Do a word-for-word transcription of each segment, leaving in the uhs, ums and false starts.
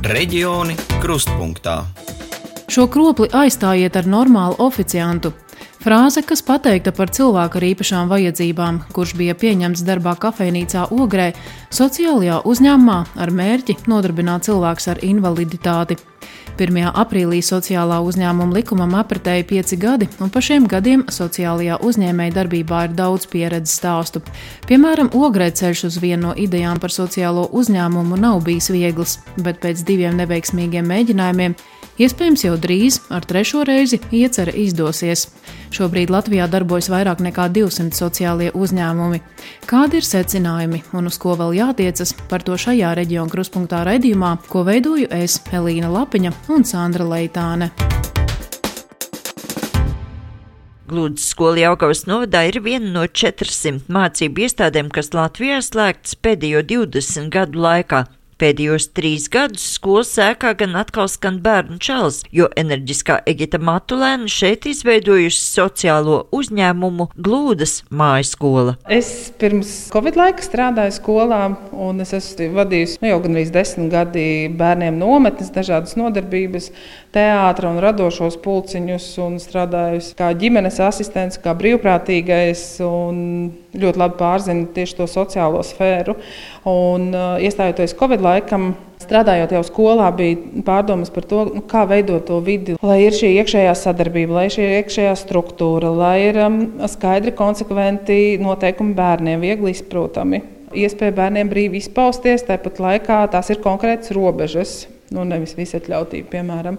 Reģioni krustpunktā. Šo kropli aizstājiet ar normālu oficiantu. Frāze, kas pateikta par cilvēku ar īpašām vajadzībām, kurš bija pieņemts darbā kafejnīcā Ogrē, sociālajā uzņēmumā ar mērķi nodarbināt cilvēkus ar invaliditāti. pirmajā aprīlī sociālā uzņēmuma likumam apritēja pieci gadi, un pa šiem gadiem sociālajā uzņēmēja darbībā ir daudz pieredzes stāstu. Piemēram, Ogrē ceļš uz vienu no idejām par sociālo uzņēmumu nav bijis viegls, bet pēc diviem neveiksmīgiem mēģinājumiem iespējams jau drīz ar trešo reizi iecerē izdosies. Šobrīd Latvijā darbojas vairāk nekā divsimt sociālie uzņēmumi. Kādi ir secinājumi un uz ko vēl jātiecas, par to šajā reģiona krustpunktā raidījumā, ko veidoju es, Elīna Lapiņa un Sandra Leitāne. Glūdas skola Jelgavas novadā ir viena no četrsimt mācību iestādēm, kas Latvijā slēgtas pēdējo divdesmit gadu laikā. Pēdējos trīs gadus skolas ēkā gan atkal skan bērnu čalis, jo enerģiskā Egita Matulēna šeit izveidojusi sociālo uzņēmumu Glūdas mājskola. Es pirms Covid laika strādāju skolā, un es esmu vadījusi nu, jau gandrīz desmit gadi bērniem nometnes, dažādas nodarbības, teātra un radošos pulciņus, un strādājusi kā ģimenes asistents, kā brīvprātīgais, un ļoti labi pārzinu tieši to sociālo sfēru. Un, uh, iestājoties Covid laikam, strādājot jau skolā, bija pārdomas par to, nu, kā veidot to vidi, lai ir šī iekšējā sadarbība, lai ir šī iekšējā struktūra, lai ir um, skaidri, konsekventi noteikumi bērniem, viegli izprotami. Iespēja bērniem brīvi izpausties, tāpat laikā tās ir konkrētas robežas, nu nevis visatļautība, piemēram.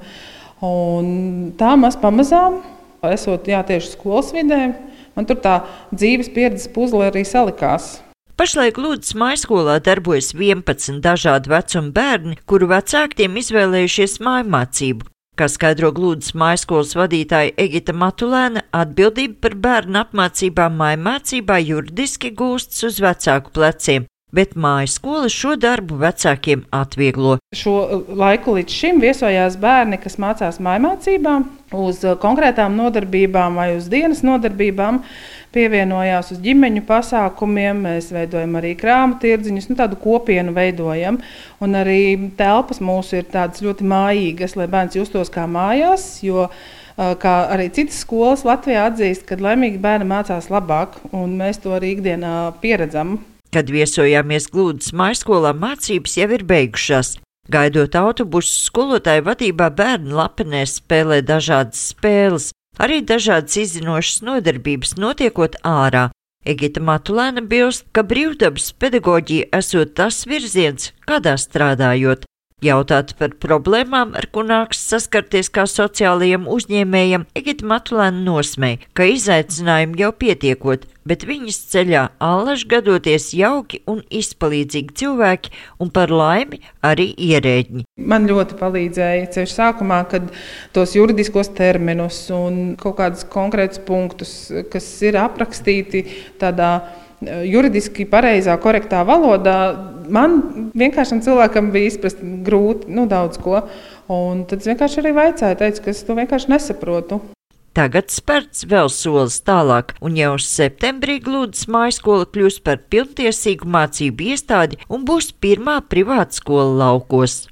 Un tā maz pamazām, esot jā, tieši skolas vidē, man tur tā dzīves pieredzes puzle arī salikās. Pašlaik Glūdas mājskolā darbojas vienpadsmit dažādu vecumu bērni, kuru vecāki tiem izvēlējušies mājmācību. Kā skaidro Glūdas mājskolas vadītāja Egita Matulēna, atbildība par bērnu apmācībām mājmācībā juridiski gūstas uz vecāku pleciem, bet mājskola šo darbu vecākiem atvieglo. Šo laiku līdz šim viesojās bērni, kas mācās mājmācībā uz konkrētām nodarbībām vai uz dienas nodarbībām, pievienojās uz ģimeņu pasākumiem, mēs veidojam arī krāmu tirdziņus, nu, tādu kopienu veidojam, un arī telpas mūsu ir tādas ļoti mājīgas, lai bērns justos kā mājās, jo kā arī citas skolas Latvijā atzīst, ka laimīgi bērni mācās labāk, un mēs to arī ikdienā pieredzam. Kad viesojāmies Glūdas mājskolā, mācības jau ir beigušās. Gaidot autobusu, skolotāju vadībā bērni lapenēs spēlē dažādas spēles, arī dažādas izzinošas nodarbības notiekot ārā. Egita Matulēna bilst, ka brīvdabas pedagoģija esot tas virziens, kādā strādājot. Jautāt par problēmām, ar ko nāks saskarties kā sociālajiem uzņēmējiem, Egita Matulēna nosmēja, ka izaicinājumi jau pietiekot, bet viņas ceļā allaž gadoties jauki un izpalīdzīgi cilvēki un par laimi arī ierēģi. Man ļoti palīdzēja ceļš sākumā, kad tos juridiskos terminus un kaut kādus konkrētus punktus, kas ir aprakstīti tādā juridiski pareizā, korektā valodā, man vienkāršam cilvēkam bija izprast grūti, nu daudz ko, un tad es vienkārši arī vaicāju, teicu, ka es to vienkārši nesaprotu. Tagad spērts vēl solis tālāk, un jau uz septembrī Glūdas mājskola kļūs par pilntiesīgu mācību iestādi un būs pirmā privātskola laukos.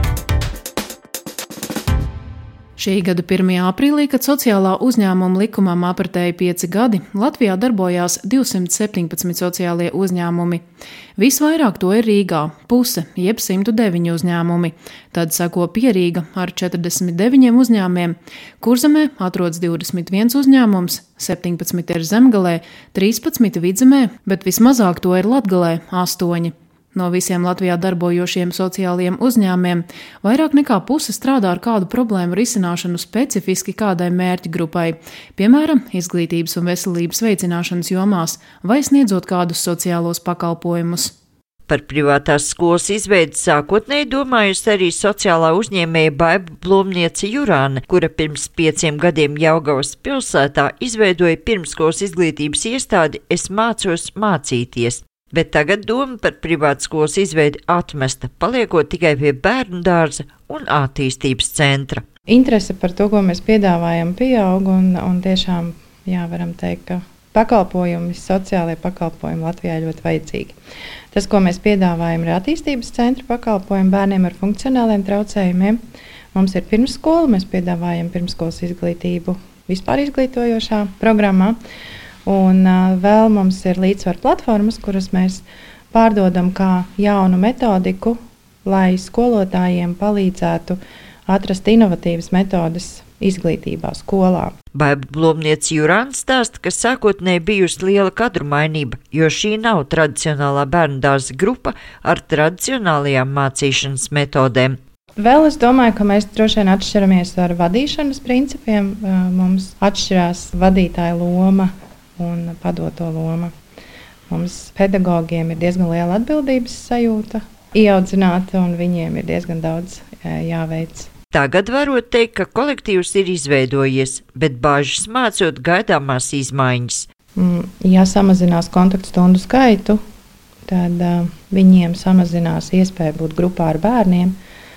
Šī gada pirmajā aprīlī, kad sociālā uzņēmuma likumam apritēja pieci gadi, Latvijā darbojās divsimt septiņpadsmit sociālie uzņēmumi. Visvairāk to ir Rīgā, puse, jeb simt deviņi uzņēmumi. Tad seko Pierīga ar četrdesmit deviņiem uzņēmumiem, Kurzemē atrodas divdesmit viens uzņēmums, septiņpadsmit ir Zemgalē, trīspadsmit Vidzemē, bet vismazāk to ir Latgalē, astoņi. No visiem Latvijā darbojošiem sociālajiem uzņēmumiem vairāk nekā puse strādā ar kādu problēmu risināšanu specifiski kādai mērķa grupai, piemēram, izglītības un veselības veicināšanas jomās vai sniedzot kādus sociālos pakalpojumus. Par privātās skolas izveidi sākotnēji domājusi arī sociālā uzņēmēja Baiba Blomniece Jurāne, kura pirms pieciem gadiem Jelgavas pilsētā izveidoja pirmskolas izglītības iestādi Es mācos mācīties. Bet tagad doma par privātskolas izveidi atmesta, paliekot tikai pie bērnu dārza un attīstības centra. Interese par to, ko mēs piedāvājam, pieaug un, un tiešām, jā, varam teikt, ka pakalpojumi, sociālie pakalpojumi Latvijā ļoti vajadzīgi. Tas, ko mēs piedāvājam, ir attīstības centra pakalpojumi bērniem ar funkcionāliem traucējumiem. Mums ir pirmsskola, mēs piedāvājam pirmsskolas izglītību vispār izglītojošā programmā. Un uh, vēl mums ir līdzsvaru platformas, kuras mēs pārdodam kā jaunu metodiku, lai skolotājiem palīdzētu atrast inovatīvas metodes izglītībā, skolā. Baiba Blomniece Jurāna stāsta, ka sākotnēji bijusi liela kadru mainība, jo šī nav tradicionālā bērnu dārza grupa ar tradicionālajām mācīšanas metodēm. Vēl es domāju, ka mēs droši vien atšķiramies ar vadīšanas principiem. Mums atšķirās vadītāja loma un padoto loma. Mums pedagogiem ir diezgan liela atbildības sajūta, ieaudzināta, un viņiem ir diezgan daudz jāveic. Tagad varot teikt, ka kolektīvs ir izveidojies, bet bāžas mācot gaidāmās izmaiņas. Ja samazinās kontaktstundu skaitu, tad uh, viņiem samazinās iespēja būt grupā ar bērniem,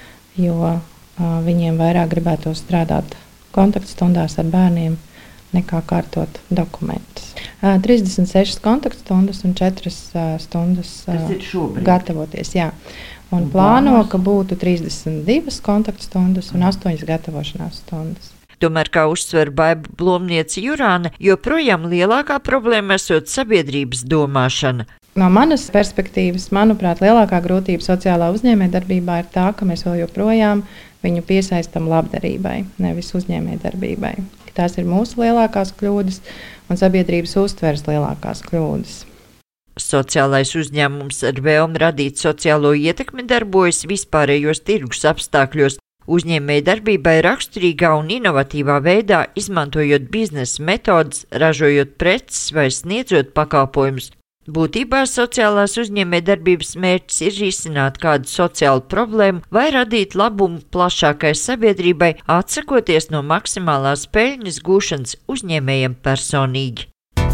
jo uh, viņiem vairāk gribētos strādāt kontaktstundās ar bērniem nekā kārtot dokumentus. Uh, trīsdesmit sešas kontaktstundas un četras uh, stundas uh, gatavoties. Jā. Un plāno, ka būtu trīsdesmit divas kontaktstundas un astoņas gatavošanās stundas. Tomēr, kā uzsver Baiba Blomniece Jurāna, joprojām lielākā problēma esot sabiedrības domāšana. No manas perspektīvas, manuprāt, lielākā grūtība sociālā uzņēmējdarbībā ir tā, ka mēs vēl joprojām viņu piesaistam labdarībai, nevis uzņēmējdarbībai. Tās ir mūsu lielākās kļūdas un sabiedrības uztveres lielākās kļūdas. Sociālais uzņēmums ar vēlmi radīt sociālo ietekmi darbojas vispārējos tirgus apstākļos, uzņēmēja darbībai raksturīgā un inovatīvā veidā, izmantojot biznesa metodas, ražojot preces vai sniedzot pakalpojumus. Būtībā sociālās uzņēmēja darbības mērķis ir risināt kādu sociālu problēmu vai radīt labumu plašākai sabiedrībai, atsakoties no maksimālās peļņas gūšanas uzņēmējiem personīgi.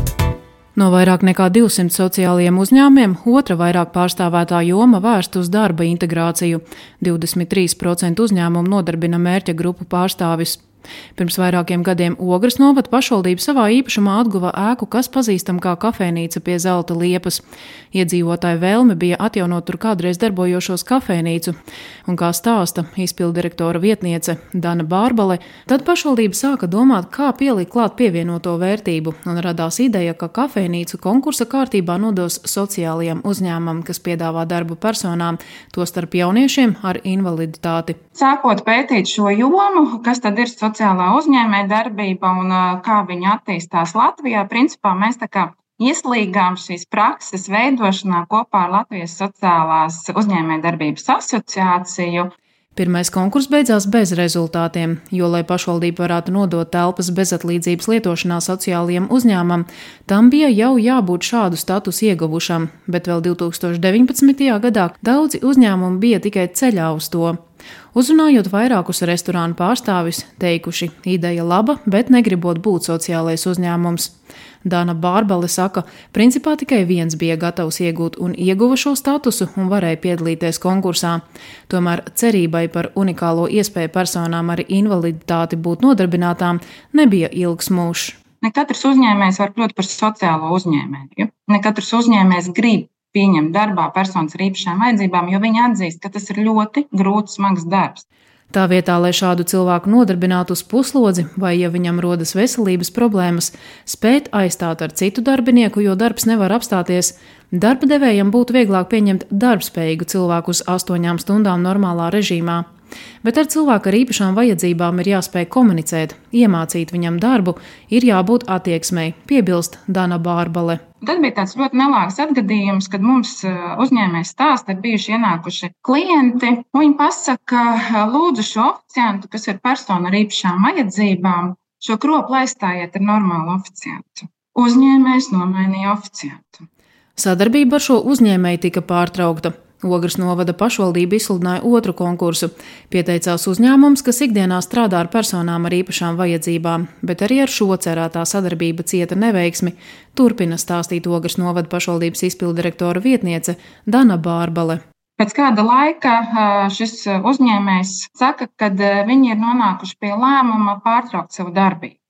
No vairāk nekā divsimt sociālajiem uzņēmumiem otra vairāk pārstāvētā joma vērsta uz darba integrāciju. divdesmit trīs procenti uzņēmumu nodarbina mērķa grupu pārstāvis. Pirms vairākiem gadiem Ogres novada pašvaldība savā īpašumā atguva ēku, kas pazīstam kā kafejnīca pie Zelta liepas. Iedzīvotāju vēlme bija atjaunot tur kādreiz darbojošos kafejnīcu, un kā stāsta izpildirektora vietniece Dana Bārbale, tad pašvaldība sāka domāt, kā pielikt klāt pievienoto vērtību, un radās ideja, ka kafejnīcu konkursa kārtībā nodos sociālajiem uzņēmumam, kas piedāvā darbu personām, tostarp jauniešiem ar invaliditāti. Sākot pētīt šo jomu, kas tad ir sociālā uzņēmēja darbība un kā viņa attīstās Latvijā, principā mēs tā kā ieslīgām šīs prakses veidošanā kopā ar Latvijas sociālās uzņēmēja darbības asociāciju. Pirmais konkurss beidzās bez rezultātiem, jo, lai pašvaldība varētu nodot telpas bezatlīdzības lietošanā sociālajiem uzņēmumam, tam bija jau jābūt šādu statusu ieguvušam, bet vēl divi tūkstoši deviņpadsmitajā gadā daudzi uzņēmumi bija tikai ceļā uz to. Uzrunājot vairākus restorānu pārstāvis, teikuši, ideja laba, bet negribot būt sociālais uzņēmums. Dana Bārbale saka, principā tikai viens bija gatavs iegūt un ieguva šo statusu un varēja piedalīties konkursā. Tomēr cerībai par unikālo iespēju personām ar invaliditāti būt nodarbinātām nebija ilgs mūžs. Ne katrs uzņēmējs var kļūt par sociālo uzņēmēju. Ne katrs uzņēmējs grib pieņemt darbā personas ar īpašām vajadzībām, jo viņi atzīst, ka tas ir ļoti grūts, smags darbs. Tā vietā, lai šādu cilvēku nodarbinātu uz puslodzi, vai, ja viņam rodas veselības problēmas, spēt aizstāt ar citu darbinieku, jo darbs nevar apstāties, darba devējam būtu vieglāk pieņemt darbspējīgu cilvēku uz astoņām stundām normālā režīmā. Bet ar cilvēku ar īpašām vajadzībām ir jāspēj komunicēt, iemācīt viņam darbu, ir jābūt attieksmei, piebilst Dana Bārbale. Tad bija tāds ļoti nelāgs atgadījums, kad mums uzņēmējs stāsta, ir bijuši ienākuši klienti, un viņi pasaka, lūdzu šo oficiantu, kas ir persona ar īpašām vajadzībām, šo kroplu aizstājiet ar normālu oficiantu. Uzņēmējs nomainīja oficiantu. Sadarbība ar šo uzņēmēju tika pārtraukta. Ogres novada pašvaldība izsludināja otru konkursu. Pieteicās uzņēmums, kas ikdienā strādā ar personām ar īpašām vajadzībām, bet arī ar šo cerētā sadarbība cieta neveiksmi, turpina stāstīt Ogres novada pašvaldības izpildirektora vietniece Dana Bārbale. Pēc kāda laika šis uzņēmējs saka, ka viņi ir nonākuši pie lēmuma pārtraukt savu darbību.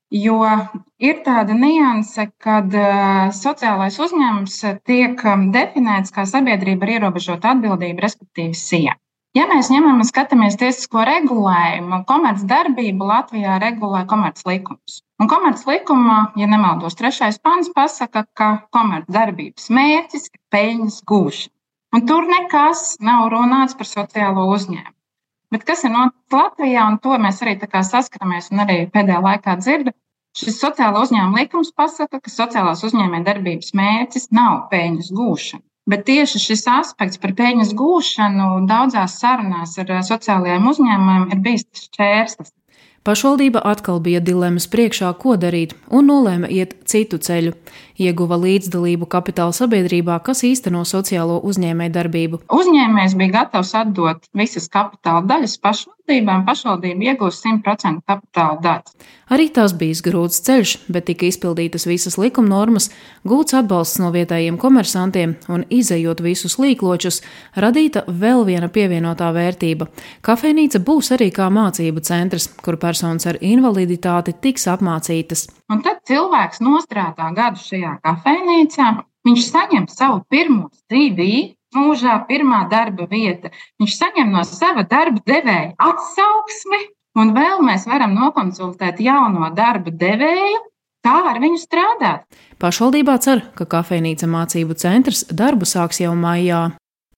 Jo ir tāda nianse, kad uh, sociālais uzņēmums tiek um, definēts kā sabiedrība ar ierobežotu atbildību, respektīvi S I A. Ja mēs ņemam un skatāmies tiesisko regulējumu, komercdarbību Latvijā regulē komerclikums. Un komerclikumā, ja nemaldos, trešais pants pasaka, ka komercdarbības mērķis ir peļņas gūšana. Un tur nekas nav runāts par sociālo uzņēmumu. Bet kas ir noticis Latvijā, un to mēs arī tā kā saskaramies un arī pēdējā laikā dzirdam, šis sociālo uzņēmumu likums pasaka, ka sociālās uzņēmējdarbības mērķis nav peļņas gūšana. Bet tieši šis aspekts par peļņas gūšanu daudzās sarunās ar sociālajiem uzņēmumiem ir bijis šķērslis. Pašvaldība atkal bija dilemmas priekšā, ko darīt, un nolēma iet citu ceļu. Ieguva līdzdalību kapitāla sabiedrībā, kas īsteno sociālo uzņēmējdarbību. Uzņēmējs bija gatavs atdot visas kapitāla daļas pašvaldībām, pašvaldība iegūst simt procentu kapitāla daļas. Arī tas bijis grūts ceļš, bet tika izpildītas visas likuma normas, gūts atbalsts no vietējiem komersantiem un, izejot visus līkločus, radīta vēl viena pievienotā vērtība. Kafejnīca būs arī kā mācību centrs, kur personas ar invaliditāti tiks apmācītas. Un tad cilvēks nostrādā gadu šajā kafejnīcā, viņš saņem savu pirmo C V, mūžā pirmā darba vieta, viņš saņem no sava darba devēja atsauksmi, un vēl mēs varam nokonsultēt jauno darba devēju, kā ar viņu strādāt. Pašvaldībā cer, ka kafejnīca mācību centrs darbu sāks jau maijā.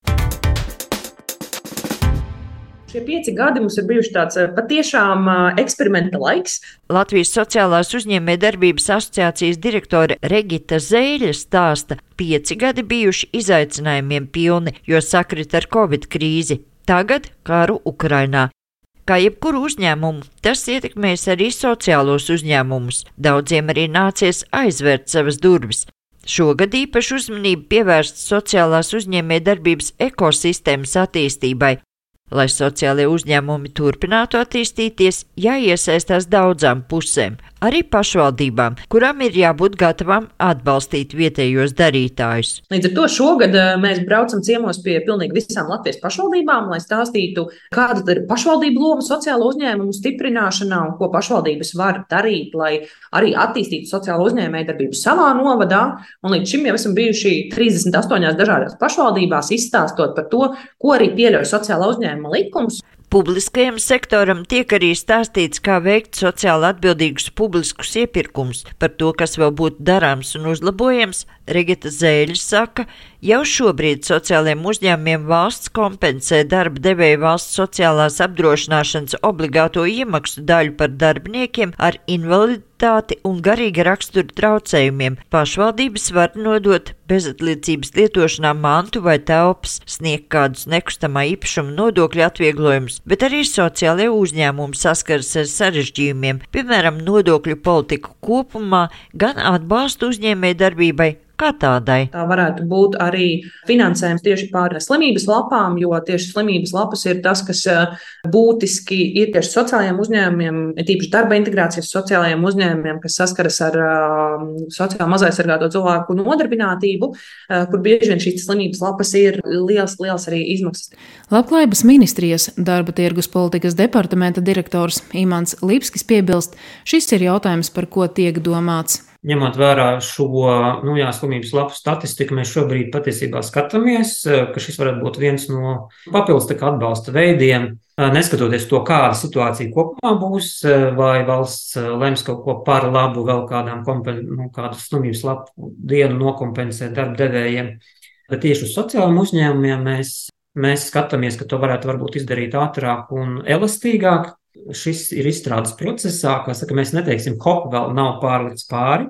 Šie pieci gadi mums ir bijuši tāds patiešām eksperimenta laiks. Latvijas sociālās uzņēmējdarbības asociācijas direktore Regita Zēļa stāsta, pieci gadi bijuši izaicinājumiem pilni, jo sakrit ar Covid krīzi, tagad karu Ukrainā. Kā jebkuru uzņēmumu, tas ietekmēs arī sociālos uzņēmumus. Daudziem arī nācies aizvērt savas durvis. Šogad īpaši uzmanību pievērst sociālās uzņēmējdarbības ekosistēmas attīstībai. Lai sociālie uzņēmumi turpinātu attīstīties, jāiesaistās daudzām pusēm, arī pašvaldībām, kurām ir jābūt gatavām atbalstīt vietējos darītājus. Līdz ar to šogad mēs braucam ciemos pie pilnīgi visām Latvijas pašvaldībām, lai stāstītu, kāda ir pašvaldību loma sociālo uzņēmumu stiprināšanā un ko pašvaldības var darīt, lai arī attīstītu sociālo uzņēmējdarbību savā novadā. Un līdz šim jau esam bijuši trīsdesmit astoņās dažādās pašvaldībās, izstāstot par to, ko arī pieļauj sociālā uzņēmuma likums. Publiskajam sektoram tiek arī stāstīts, kā veikt sociāli atbildīgus publiskus iepirkumus. Par to, kas vēl būtu darāms un uzlabojams, Regita Zēļa saka, jau šobrīd sociālajiem uzņēmumiem valsts kompensē darba devēja valsts sociālās apdrošināšanas obligāto iemaksu daļu par darbiniekiem ar invaliditāti un garīga rakstura traucējumiem. Pašvaldības var nodot bezatliecības lietošanā mantu vai telpas, sniegt kādus nekustamā īpašuma nodokļu atvieglojumus, bet arī sociālajie uzņēmumi saskaras ar sarežģījumiem, piemēram, nodokļu politiku kopumā, gan atbalstu uzņēmējdarbībai kā tādai. Tā varētu būt arī finansējums tieši pār slimības lapām, jo tieši slimības lapas ir tas, kas būtiski ir tieši sociālajiem uzņēmumiem, tīpaši darba integrācijas sociālajiem uzņēmumiem, kas saskaras ar uh, sociāli mazaizsargāto cilvēku nodarbinātību, uh, kur bieži vien šīs slimības lapas ir liels, liels arī izmaksas. Labklājības ministrijas darba tirgus politikas departamenta direktors Imants Lipskis piebilst, šis ir jautājums, par ko tiek domāts. Ņemot vērā šo nu, jā, slimības lapu statistiku, mēs šobrīd patiesībā skatāmies, ka šis varētu būt viens no papildus atbalsta veidiem, neskatoties to, kāda situācija kopumā būs, vai valsts lems kaut ko par labu vēl kādām kompen, nu, kādu slimības lapu dienu nokompensēt darba devējiem. Bet tieši uz sociālajiem uzņēmumiem mēs, mēs skatāmies, ka to varētu varbūt izdarīt ātrāk un elastīgāk. Šis ir izstrādes procesā, kā saka, mēs neteiksim, hop, vēl nav pārlikts pāri,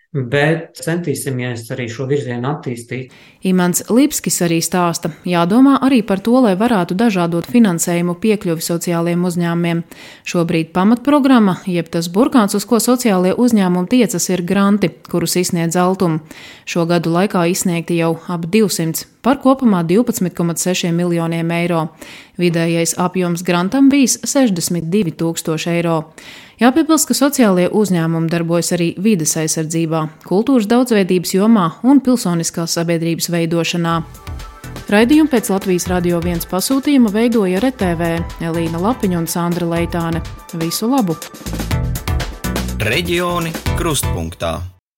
bet centīsimies arī šo virzienu attīstīt. Imants Lipskis arī stāsta, jādomā arī par to, lai varētu dažādot finansējumu piekļuvi sociālajiem uzņēmumiem. Šobrīd pamatprogramma, jeb tas burkāns, uz ko sociālie uzņēmumi tiecas, ir granti, kurus izsniedz Altum. Šo gadu laikā izsniegti jau ap divsimts, par kopumā divpadsmit komats seši miljoniem eiro. Vidējais apjoms grantam bijis sešdesmit divi tūkstoši eiro. Jāpiebilst, ka sociālie uzņēmumi darbojas arī vides aizsardzībā, kultūras daudzveidības jomā un pilsoniskās sabiedrības veidošanā. Raidījumu pēc Latvijas Radio viens pasūtījuma veidoja R T V Elīna Lapiņa un Sandra Leitāne. Visu labu! Reģioni krustpunktā.